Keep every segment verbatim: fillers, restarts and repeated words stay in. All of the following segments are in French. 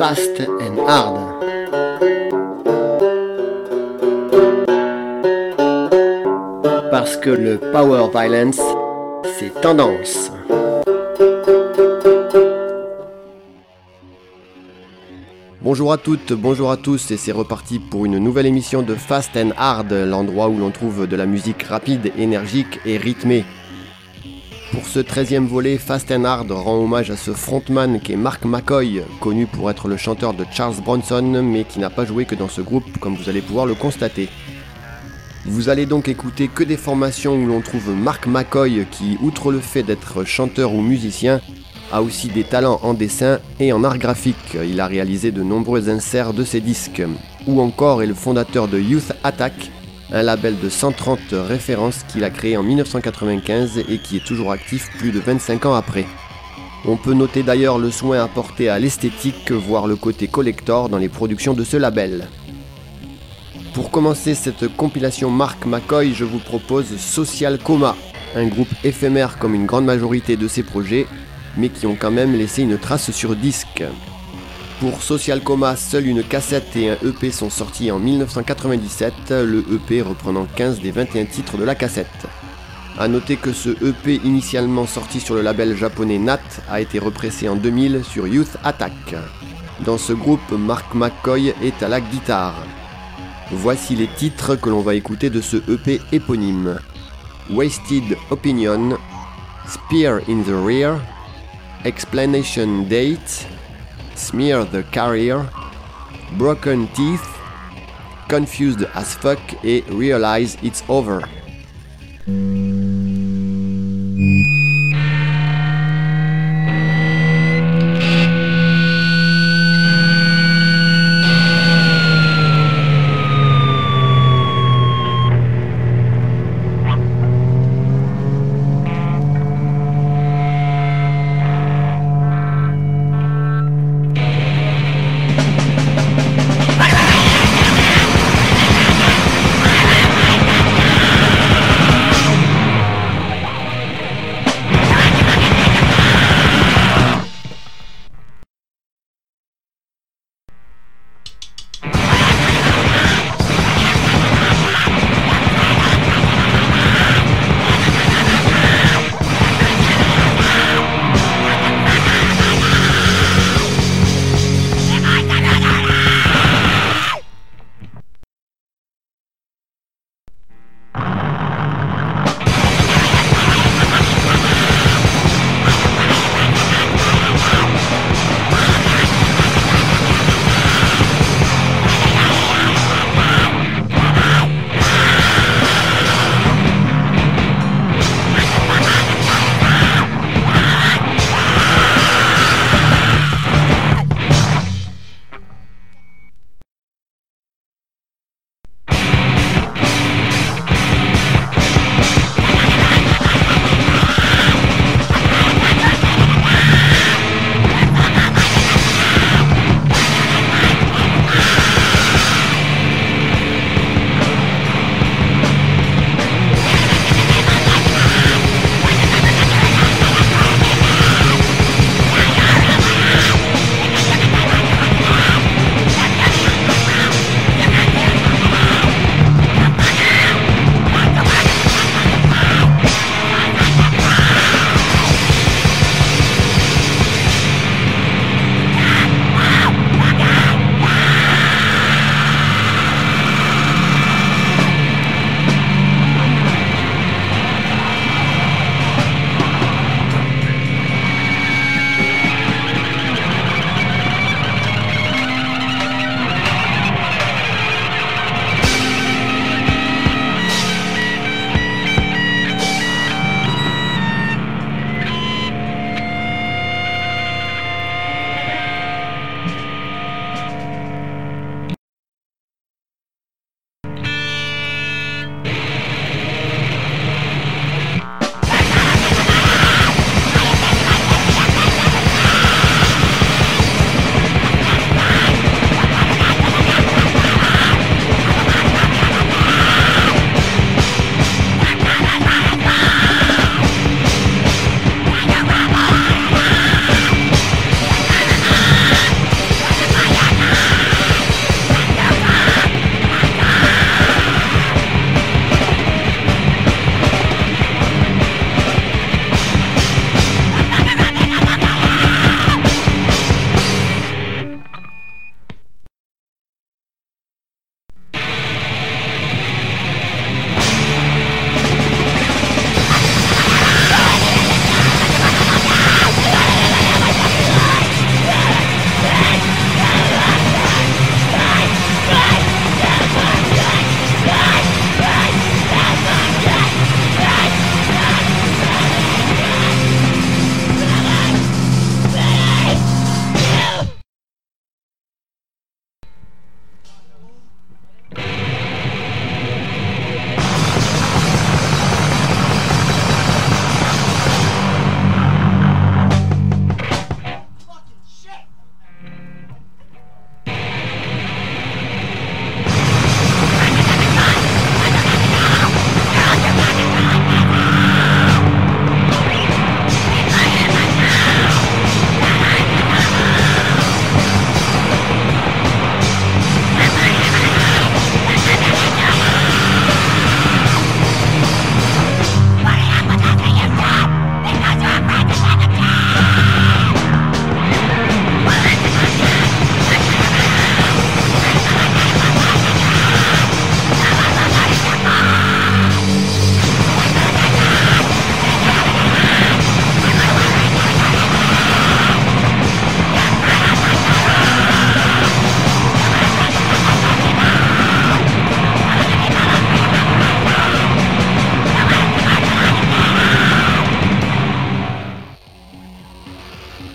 Fast and Hard. Parce que le power violence, c'est tendance. Bonjour à toutes, bonjour à tous, et c'est reparti pour une nouvelle émission de Fast and Hard, l'endroit où l'on trouve de la musique rapide, énergique et rythmée. Pour ce treizième volet, Fast and Hard rend hommage à ce frontman qui est Mark McCoy, connu pour être le chanteur de Charles Bronson, mais qui n'a pas joué que dans ce groupe, comme vous allez pouvoir le constater. Vous allez donc écouter que des formations où l'on trouve Mark McCoy qui, outre le fait d'être chanteur ou musicien, a aussi des talents en dessin et en art graphique. Il a réalisé de nombreux inserts de ses disques. Ou encore est le fondateur de Youth Attack, un label de cent trente références qu'il a créé en dix-neuf cent quatre-vingt-quinze et qui est toujours actif plus de vingt-cinq ans après. On peut noter d'ailleurs le soin apporté à l'esthétique, voire le côté collector dans les productions de ce label. Pour commencer cette compilation Mark McCoy, je vous propose Social Coma, un groupe éphémère comme une grande majorité de ses projets, mais qui ont quand même laissé une trace sur disque. Pour Social Coma, seule une cassette et un E P sont sortis en dix-neuf cent quatre-vingt-dix-sept, le E P reprenant quinze des vingt et un titres de la cassette. A noter que ce E P initialement sorti sur le label japonais N A T a été repressé en deux mille sur Youth Attack. Dans ce groupe, Mark McCoy est à la guitare. Voici les titres que l'on va écouter de ce E P éponyme. Wasted Opinion, Spear in the Rear, Explanation Date, Smear the Carrier, Broken Teeth, Confused as Fuck et Realize It's Over.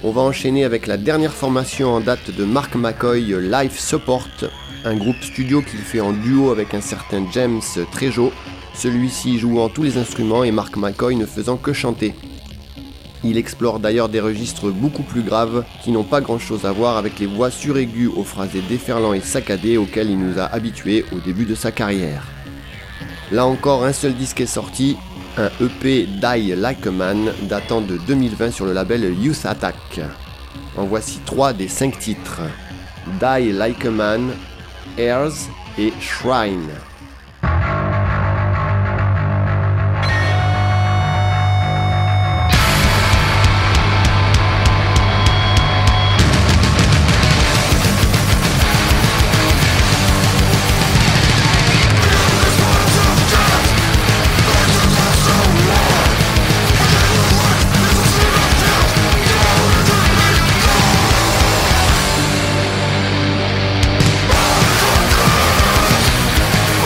On va enchaîner avec la dernière formation en date de Mark McCoy, Life Support, un groupe studio qu'il fait en duo avec un certain James Trejo, celui-ci jouant tous les instruments et Mark McCoy ne faisant que chanter. Il explore d'ailleurs des registres beaucoup plus graves qui n'ont pas grand chose à voir avec les voix suraiguës aux phrasés déferlants et saccadés auxquels il nous a habitués au début de sa carrière. Là encore, un seul disque est sorti, un E P Die Like a Man datant de deux mille vingt sur le label Youth Attack. En voici trois des cinq titres: Die Like a Man, Heirs et Shrine. We'll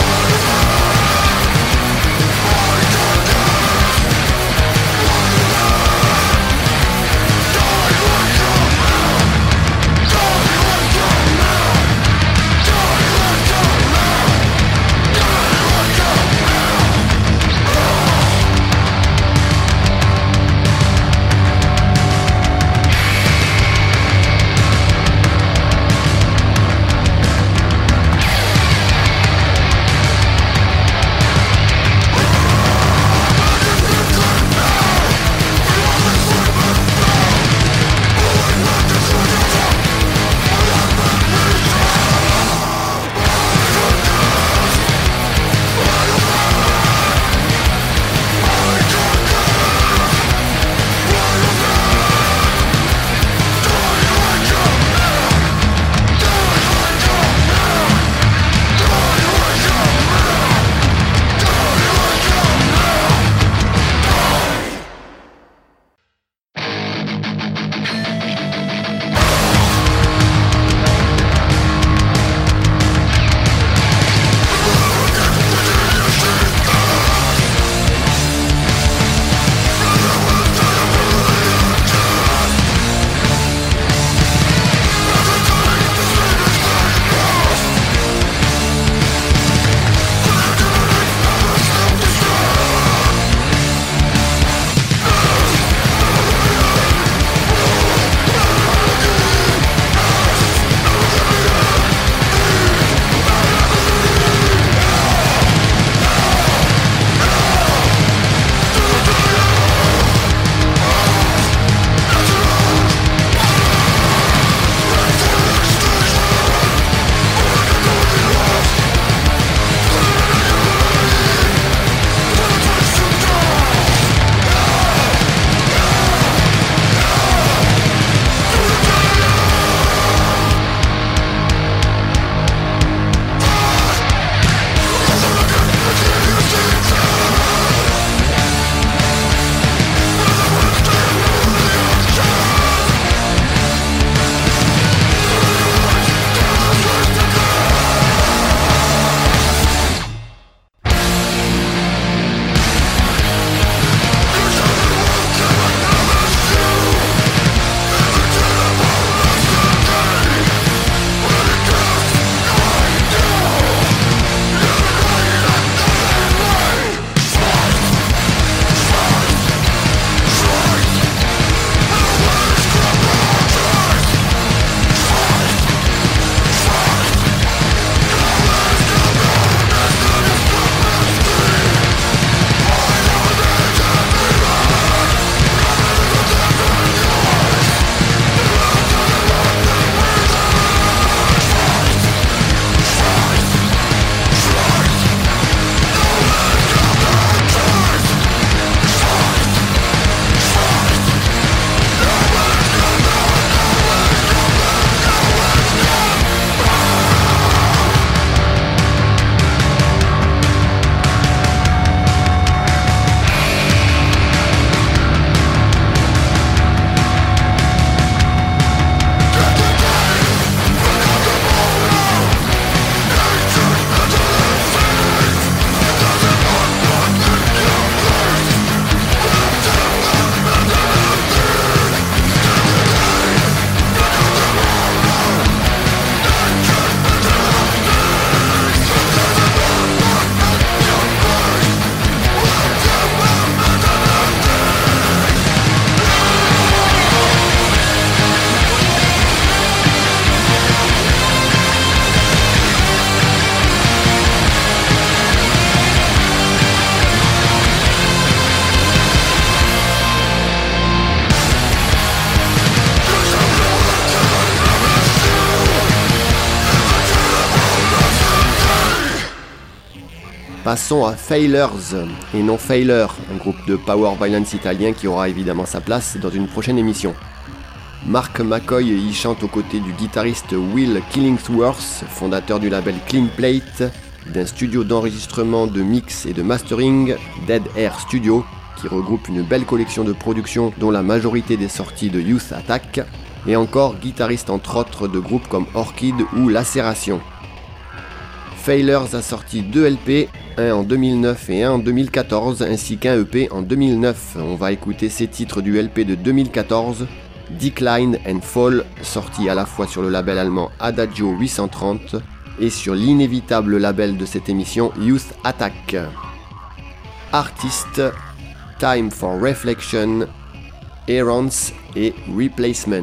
Passons à Failures, et non Failure, un groupe de power violence italien qui aura évidemment sa place dans une prochaine émission. Mark McCoy y chante aux côtés du guitariste Will Killingsworth, fondateur du label Clean Plate, d'un studio d'enregistrement, de mix et de mastering, Dead Air Studio, qui regroupe une belle collection de productions dont la majorité des sorties de Youth Attack, et encore guitariste entre autres de groupes comme Orchid ou Lacération. Failures a sorti deux L P, un en deux mille neuf et un en deux mille quatorze, ainsi qu'un E P en deux mille neuf. On va écouter ces titres du L P de deux mille quatorze, Decline and Fall, sorti à la fois sur le label allemand Adagio huit cent trente et sur l'inévitable label de cette émission Youth Attack. Artistes, Time for Reflection, Errance et Replacement.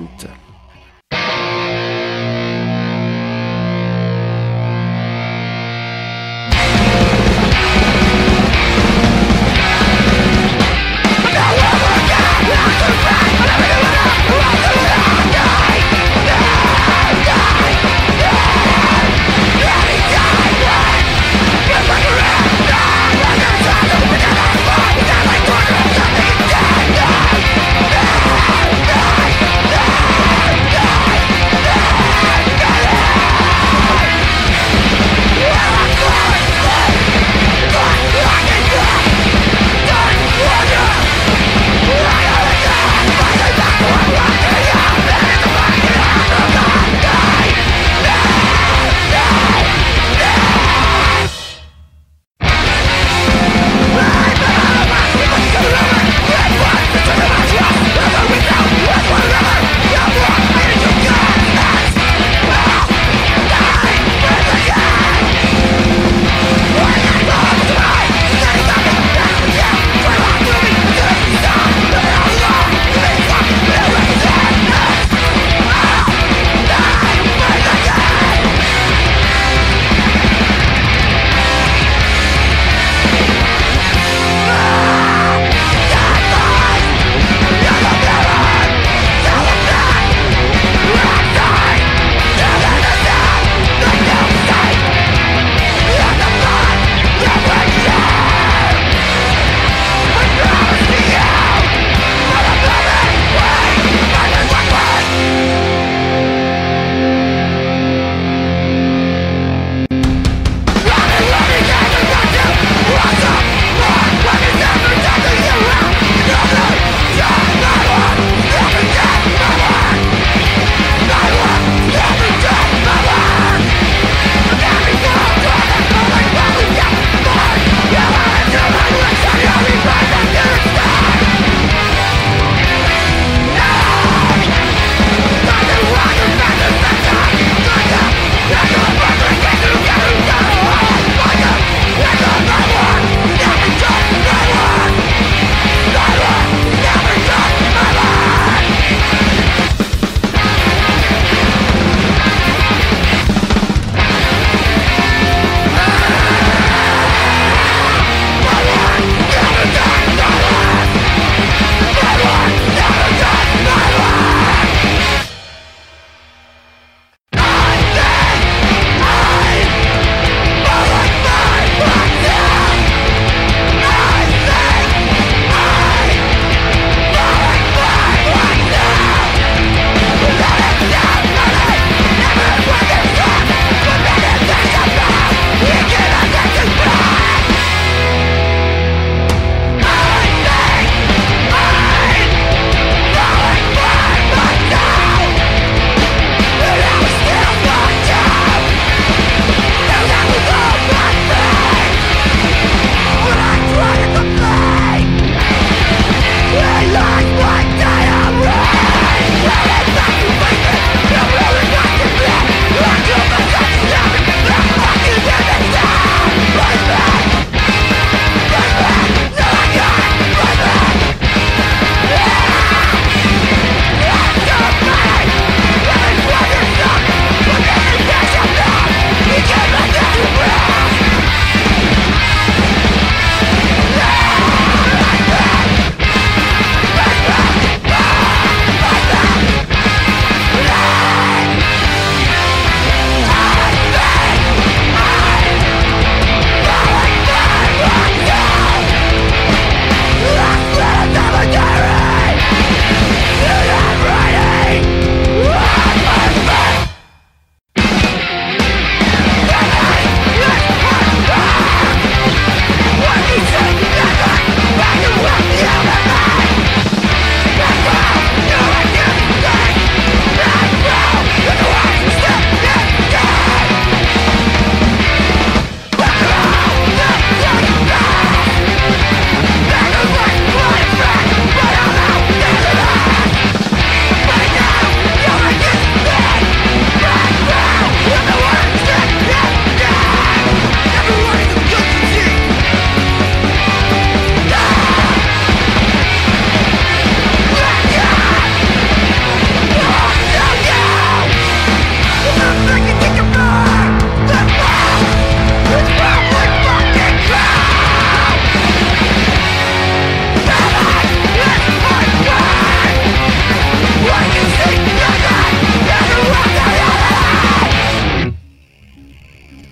Yeah.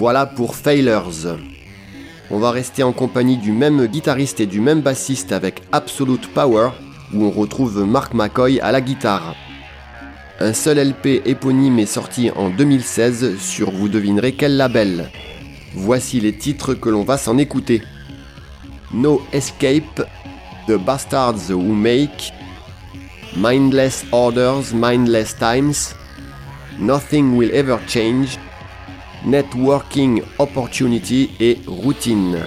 Voilà pour Failures. On va rester en compagnie du même guitariste et du même bassiste avec Absolute Power, où on retrouve Mark McCoy à la guitare. Un seul L P éponyme est sorti en deux mille seize sur vous devinerez quel label. Voici les titres que l'on va s'en écouter. No Escape, The Bastards Who Make, Mindless Orders, Mindless Times, Nothing Will Ever Change, Networking Opportunity et Routine.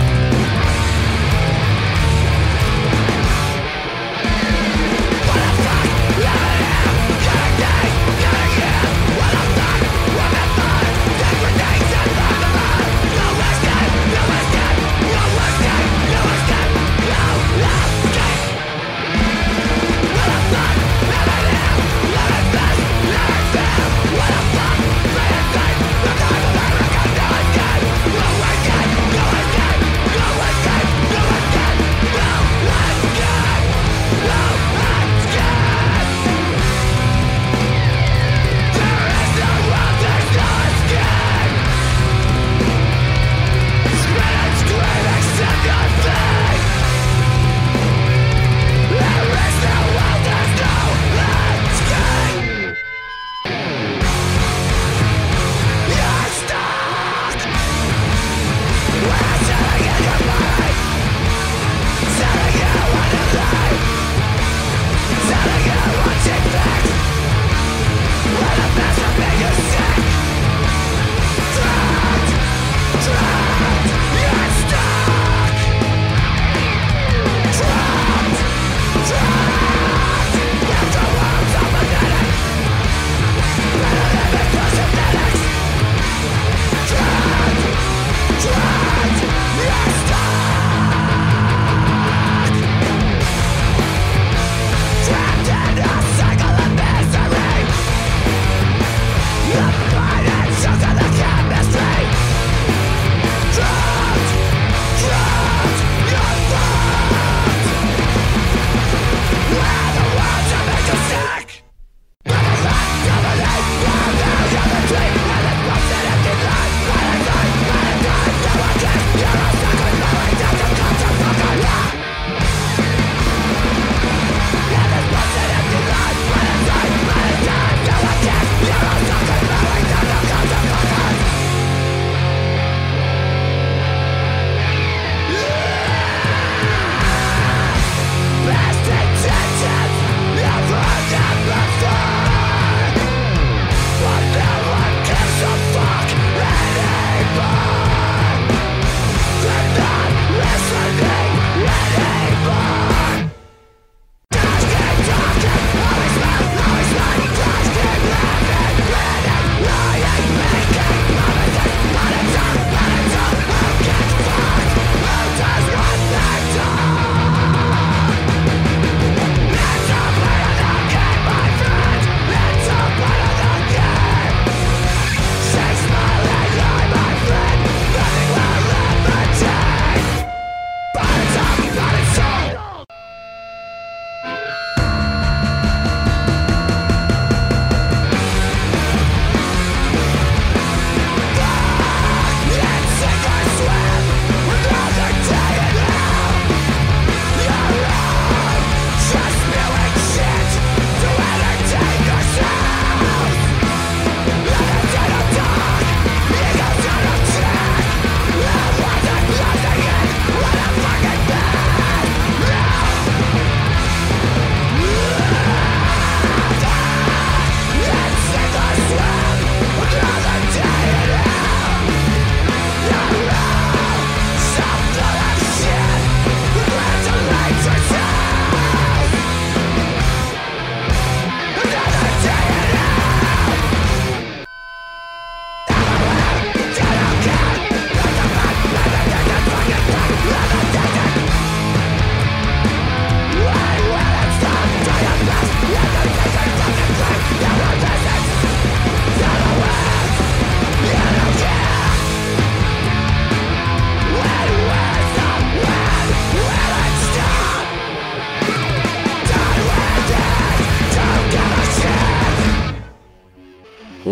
What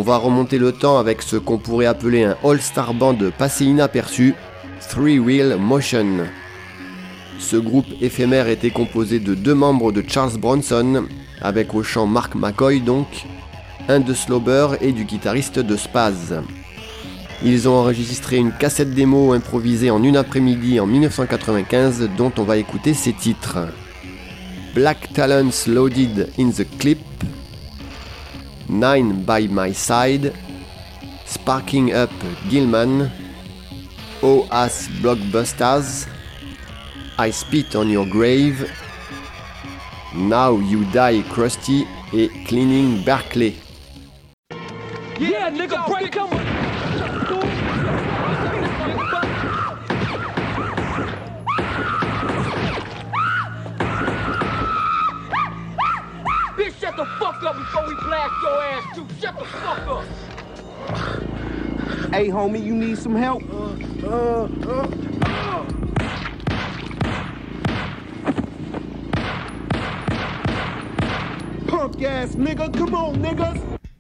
va remonter le temps avec ce qu'on pourrait appeler un all-star band passé inaperçu, Three Wheel Motion. Ce groupe éphémère était composé de deux membres de Charles Bronson, avec au chant Mark McCoy donc, un de Slauber et du guitariste de Spaz. Ils ont enregistré une cassette démo improvisée en une après-midi en dix-neuf cent quatre-vingt-quinze dont on va écouter ces titres. Black Talons Loaded in the Clip, Nine by My Side, Sparking Up Gilman, O As Blockbusters, I Spit on Your Grave, Now You Die Krusty et Cleaning Berkeley. Yeah, nigga, break them. Bitch, shut the fuck up before we blast your ass too. Shut the fuck up. Hey, homie, you need some help? Uh, uh, uh, uh. Punk ass nigga, come on, niggas.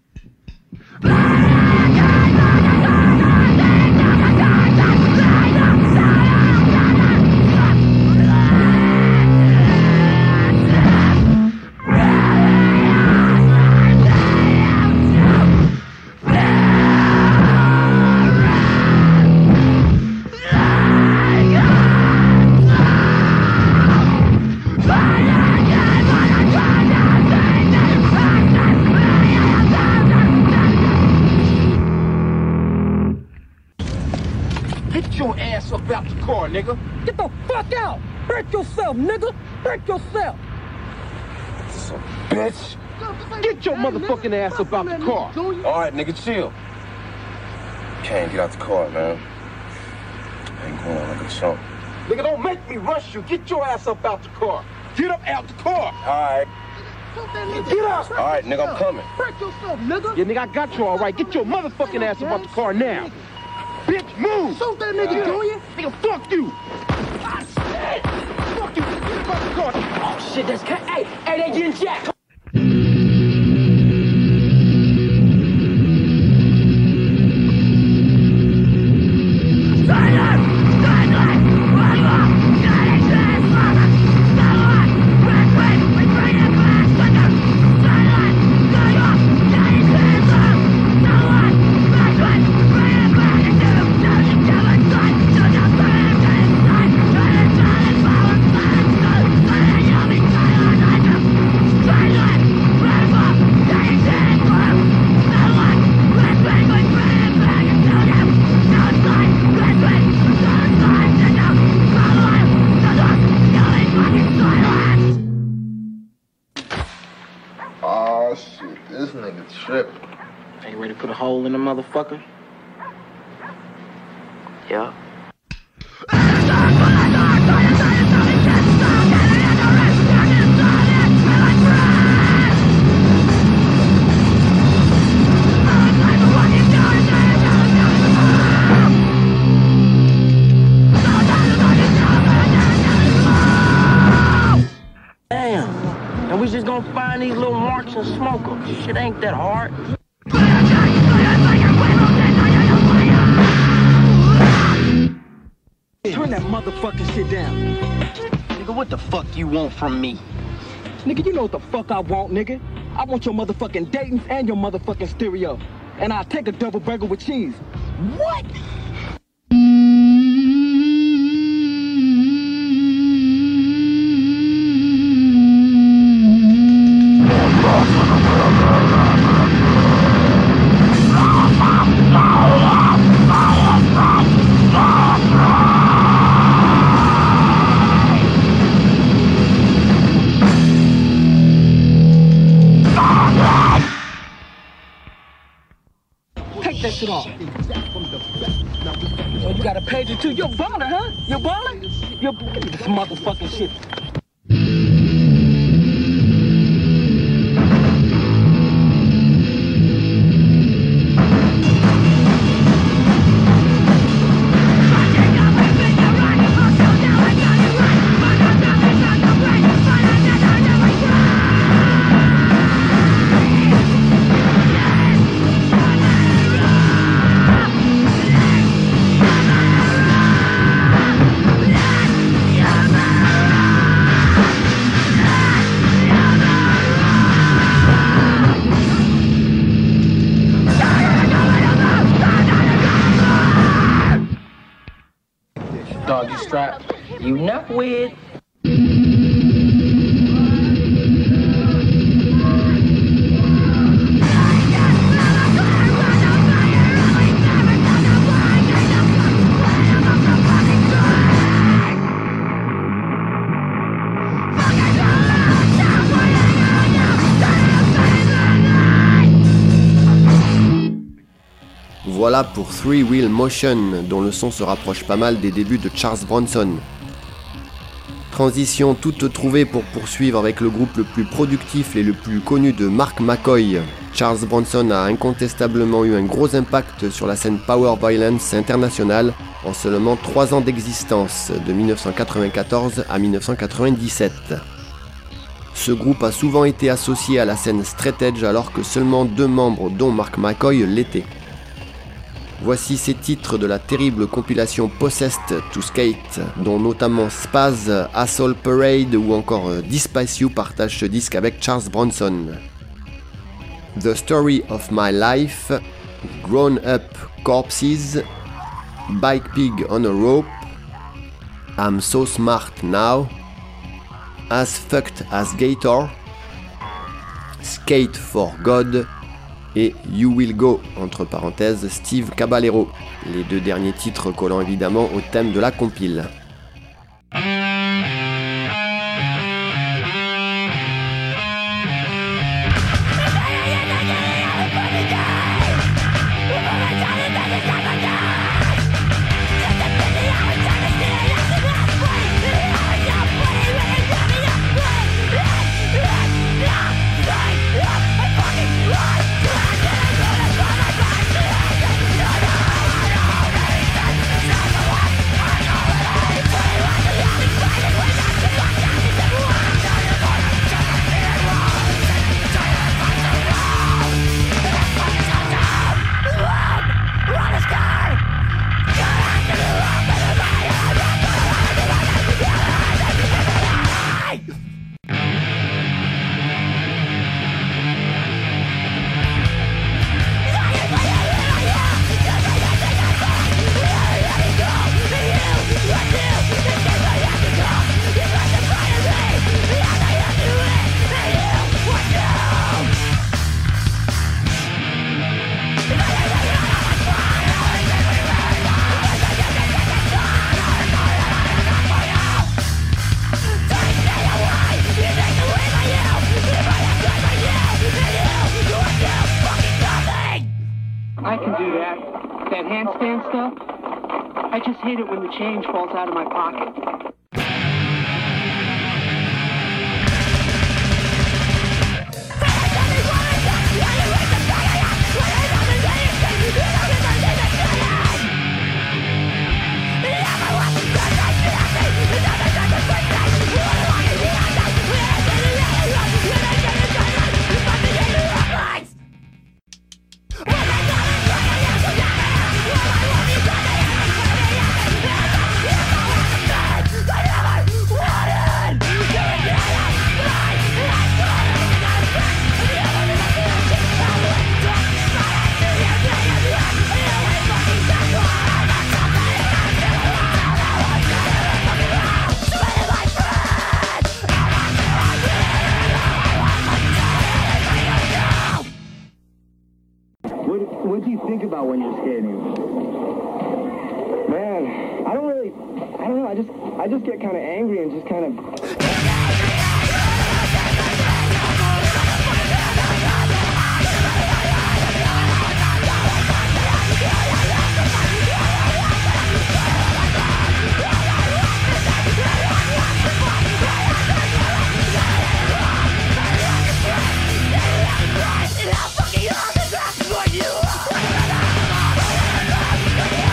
Out the car, nigga. Get the fuck out! Hurt yourself, nigga! Hurt yourself! Son bitch! Get your motherfucking ass up out the car! Alright, nigga, chill. Can't get out the car, man. I ain't going like a chump. Nigga, don't make me rush you. Get your ass up out the car. Get up out the car! Alright. Get up! Alright, nigga, I'm coming. Hurt yourself, nigga! Yeah, nigga, I got you all right. Get your motherfucking ass up out the car now. Bitch, move! Shoot that nigga, yeah. Do you? Nigga, fuck you! Ah, shit! Fuck you! Get about the car! Oh, shit, that's... Hey, hey, they getting jacked! Hole in the motherfucker? Yeah. Damn. And we just gonna find these little marks and smoke them. Shit ain't that hard. Turn that motherfucking shit down. Nigga, what the fuck you want from me? Nigga, you know what the fuck I want, nigga. I want your motherfucking Dayton's and your motherfucking stereo. And I'll take a double burger with cheese. What? That shit off. Oh, you got a pager too? You're baller, huh? You're baller? You're this motherfucking shit. Doggy strap. You not weird. Voilà pour Three Wheel Motion, dont le son se rapproche pas mal des débuts de Charles Bronson. Transition toute trouvée pour poursuivre avec le groupe le plus productif et le plus connu de Mark McCoy. Charles Bronson a incontestablement eu un gros impact sur la scène Power Violence internationale en seulement trois ans d'existence, de mille neuf cent quatre-vingt-quatorze à mille neuf cent quatre-vingt-dix-sept. Ce groupe a souvent été associé à la scène straight edge alors que seulement deux membres, dont Mark McCoy, l'étaient. Voici ces titres de la terrible compilation Possessed to Skate, dont notamment Spaz, Assault Parade ou encore Despise You partagent ce disque avec Charles Bronson. The Story of My Life, Grown Up Corpses, Bike Pig on a Rope, I'm So Smart Now, As Fucked as Gator, Skate for God et You Will Go, entre parenthèses Steve Caballero, les deux derniers titres collant évidemment au thème de la compile. I can do that. That handstand stuff, I just hate it when the change falls out of my pocket. What do you think about when you're skating? Man, I don't really, I don't know, I just, I just get kind of angry and just kind of...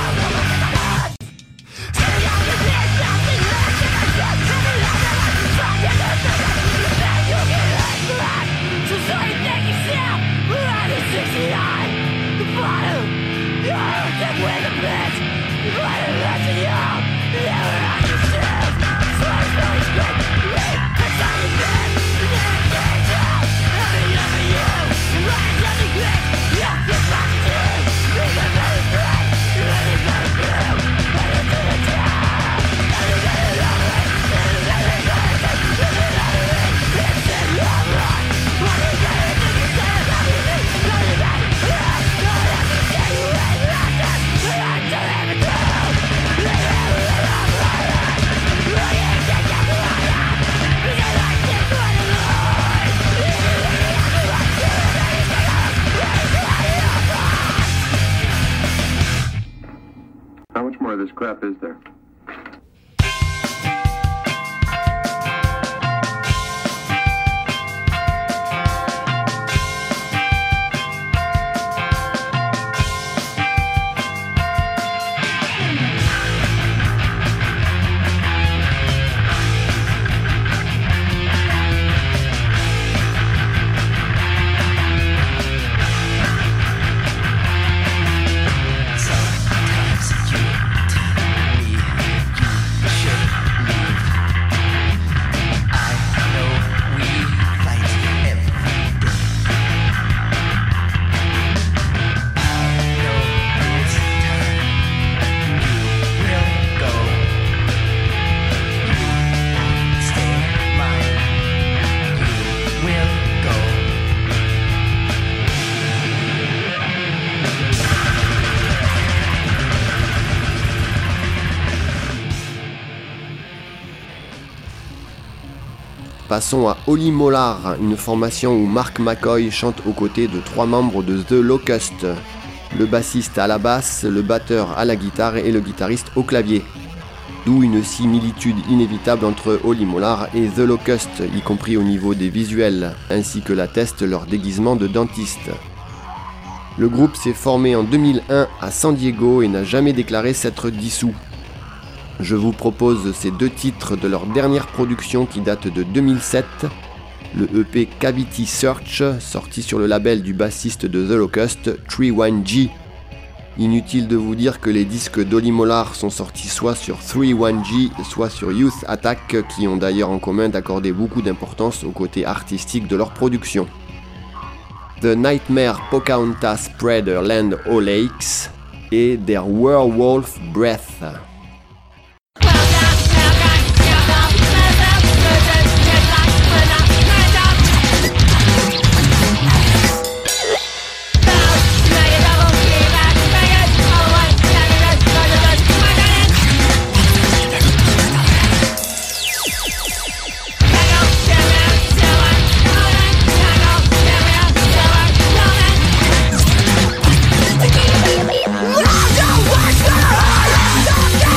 Fuck of this crap, is there? Passons à Holy Molar, une formation où Mark McCoy chante aux côtés de trois membres de The Locust, le bassiste à la basse, le batteur à la guitare et le guitariste au clavier. D'où une similitude inévitable entre Holy Molar et The Locust, y compris au niveau des visuels, ainsi que l'atteste leur déguisement de dentiste. Le groupe s'est formé en deux mille un à San Diego et n'a jamais déclaré s'être dissous. Je vous propose ces deux titres de leur dernière production qui date de deux mille sept, le E P Cavity Search, sorti sur le label du bassiste de The Locust, trois un G. Inutile de vous dire que les disques d'Holy Molar sont sortis soit sur trois un G, soit sur Youth Attack, qui ont d'ailleurs en commun d'accorder beaucoup d'importance au côté artistique de leur production. The Nightmare Pocahontas Spreader Land O'Lakes et Their Werewolf Breath. Don't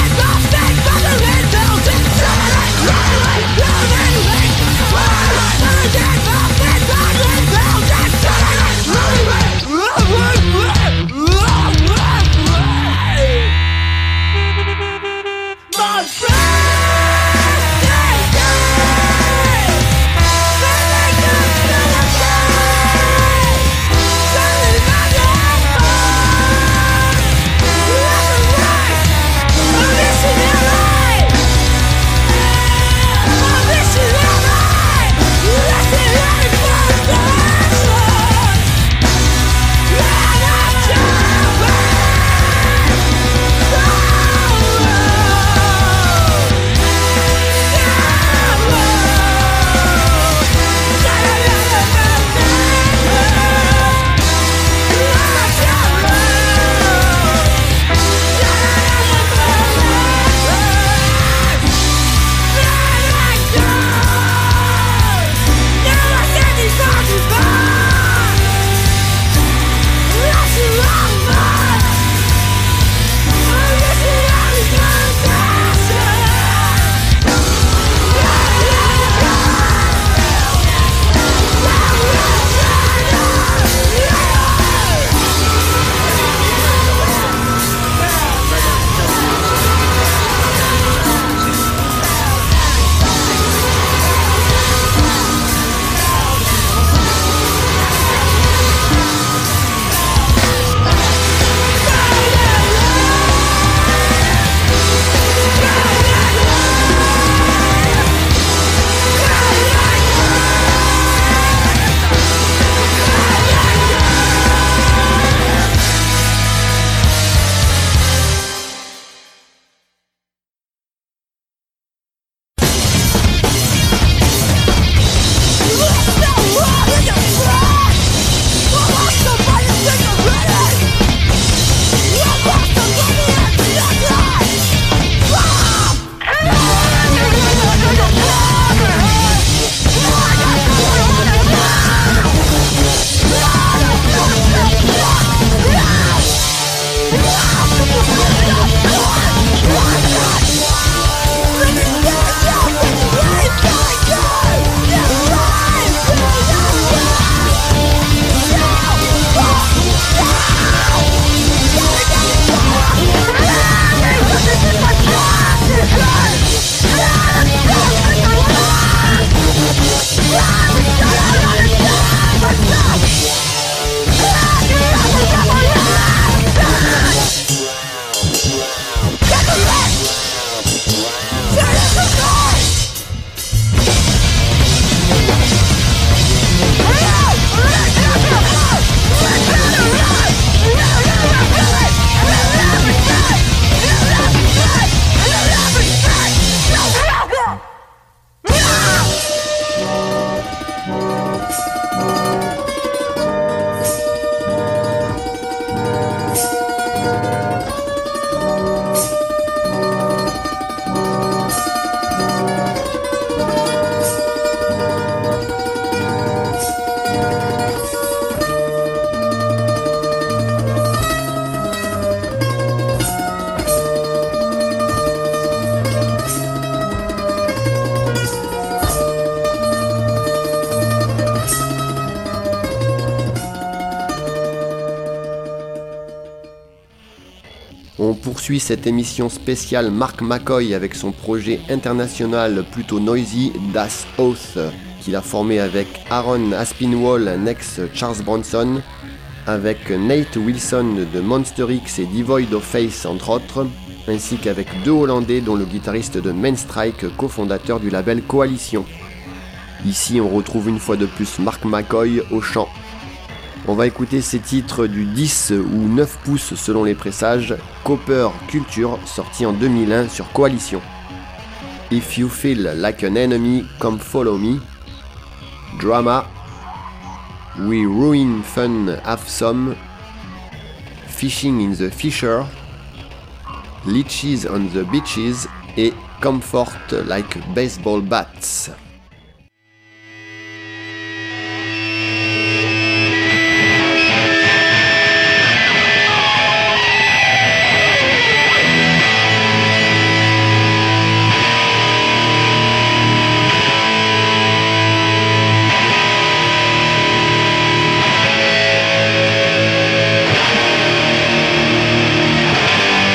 poursuit cette émission spéciale Mark McCoy avec son projet international plutôt noisy Das Oath, qu'il a formé avec Aaron Aspinwall, un ex-Charles Bronson, avec Nate Wilson de Monster X et Devoid of Face entre autres, ainsi qu'avec deux Hollandais dont le guitariste de Mainstrike, cofondateur du label Coalition. Ici on retrouve une fois de plus Mark McCoy au chant. On va écouter ces titres du dix ou neuf pouces selon les pressages, Copper Culture, sorti en deux mille un sur Coalition. If You Feel Like an Enemy, Come Follow Me, Drama, We Ruin Fun Have Some, Fishing in the Fisher, Leeches on the Beaches et Comfort Like Baseball Bats.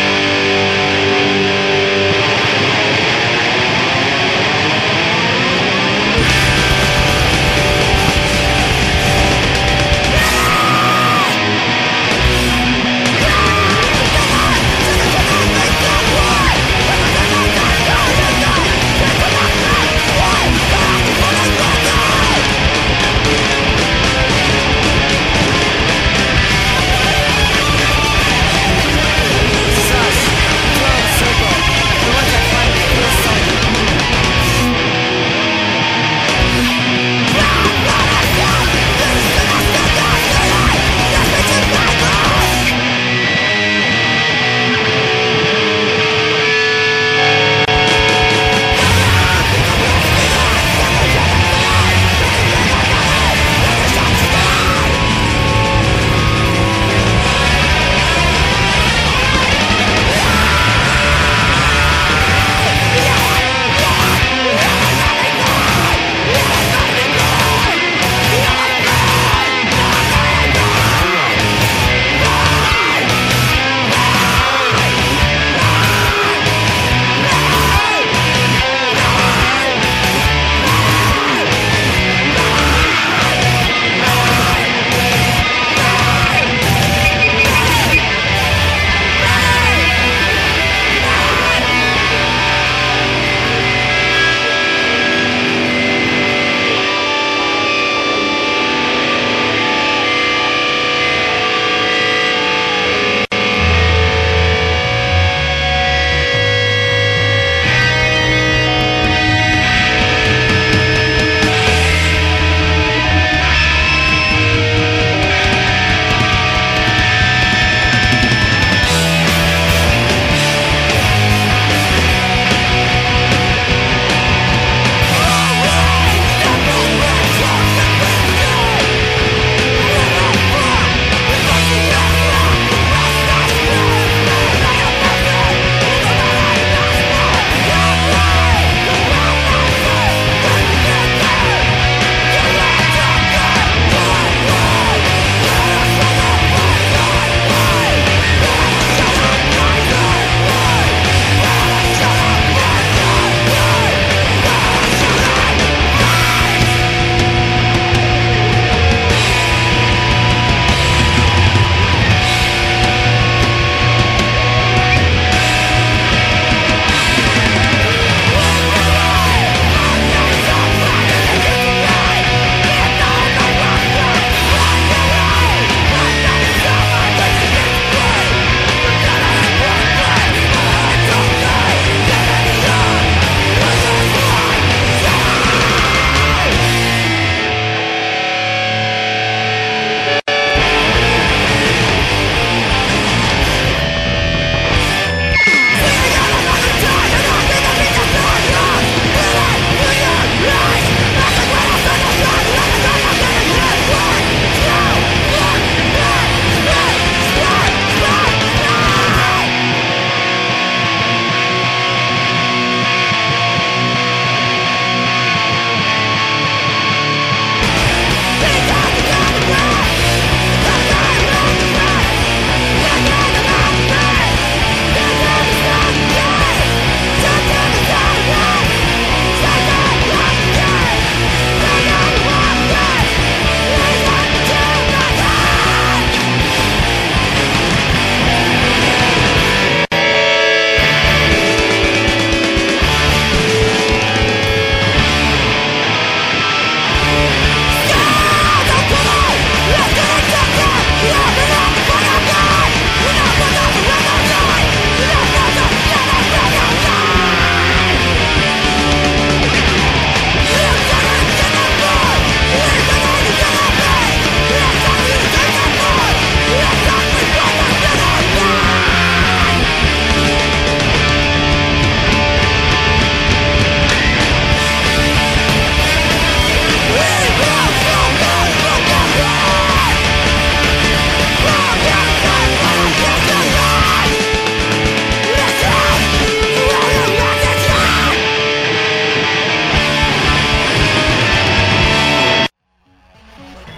We'll be right back.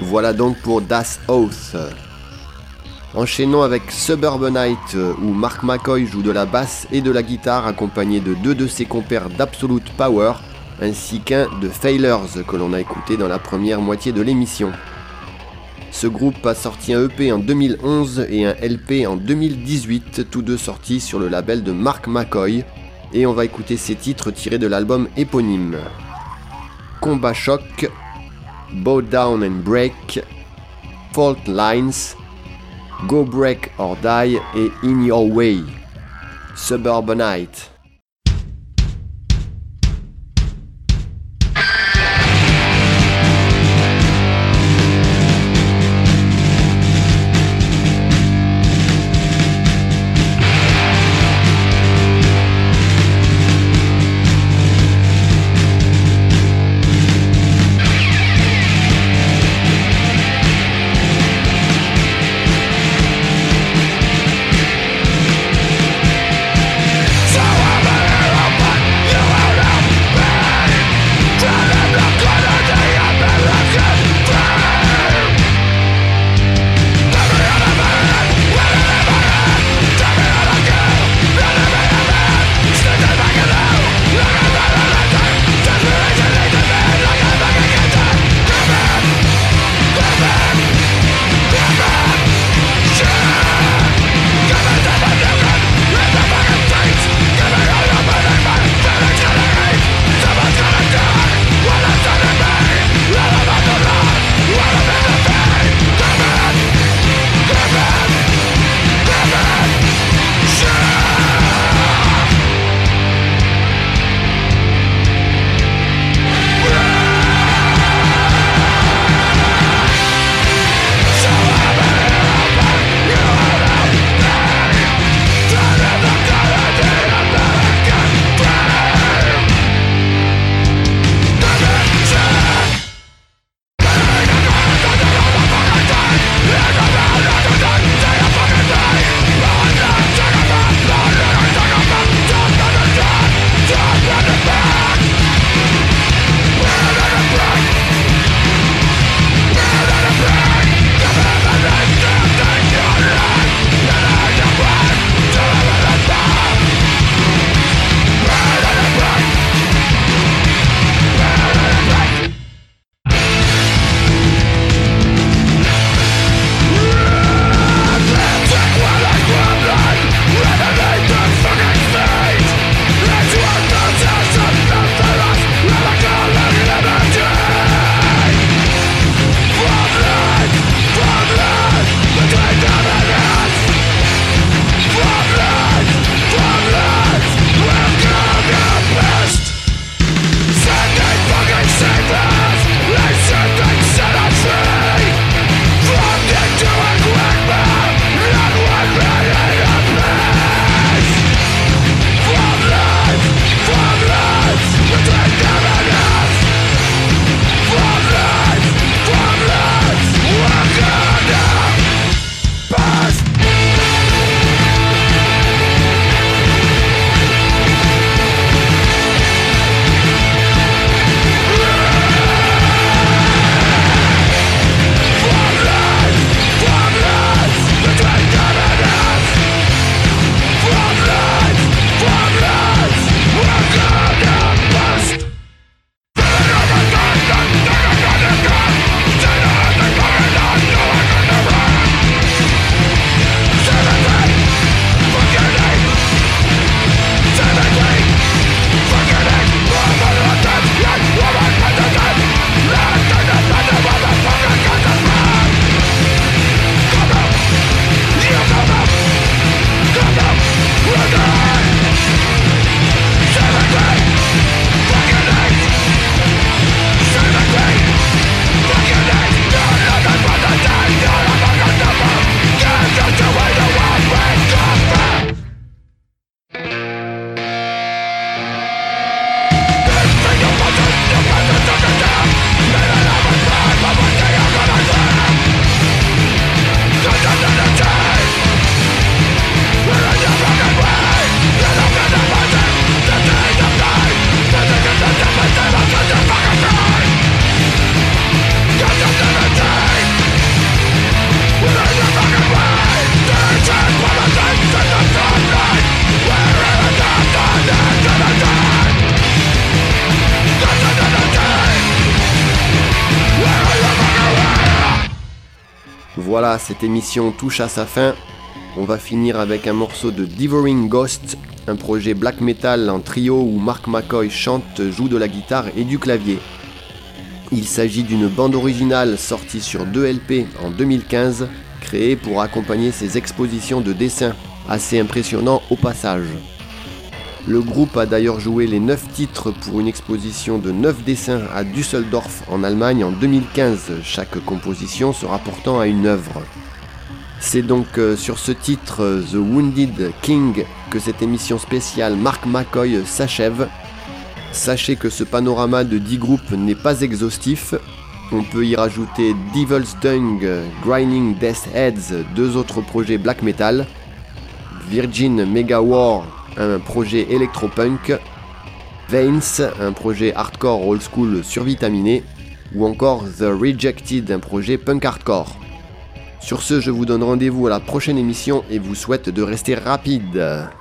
Voilà donc pour Das Oath. Enchaînons avec Suburbanite où Mark McCoy joue de la basse et de la guitare accompagné de deux de ses compères d'Absolute Power ainsi qu'un de Failures que l'on a écouté dans la première moitié de l'émission. Ce groupe a sorti un E P en deux mille onze et un L P en deux mille dix-huit, tous deux sortis sur le label de Mark McCoy, et on va écouter ces titres tirés de l'album éponyme. Combat Shock, Bow Down and Break, Fault Lines, Go Break or Die et In Your Way. Suburbanite. So Voilà, cette émission touche à sa fin. On va finir avec un morceau de Devouring Ghost, un projet black metal en trio où Mark McCoy chante, joue de la guitare et du clavier. Il s'agit d'une bande originale sortie sur deux L P en deux mille quinze, créée pour accompagner ses expositions de dessins, assez impressionnant au passage. Le groupe a d'ailleurs joué les neuf titres pour une exposition de neuf dessins à Düsseldorf en Allemagne en deux mille quinze, chaque composition se rapportant à une œuvre. C'est donc sur ce titre The Wounded King que cette émission spéciale Mark McCoy s'achève. Sachez que ce panorama de dix groupes n'est pas exhaustif. On peut y rajouter Devil's Tongue, Grinding Death Heads, deux autres projets black metal, Virgin Mega War, un projet électropunk, Veins, un projet hardcore old school survitaminé, ou encore The Rejected, un projet punk hardcore. Sur ce, je vous donne rendez-vous à la prochaine émission et vous souhaite de rester rapide.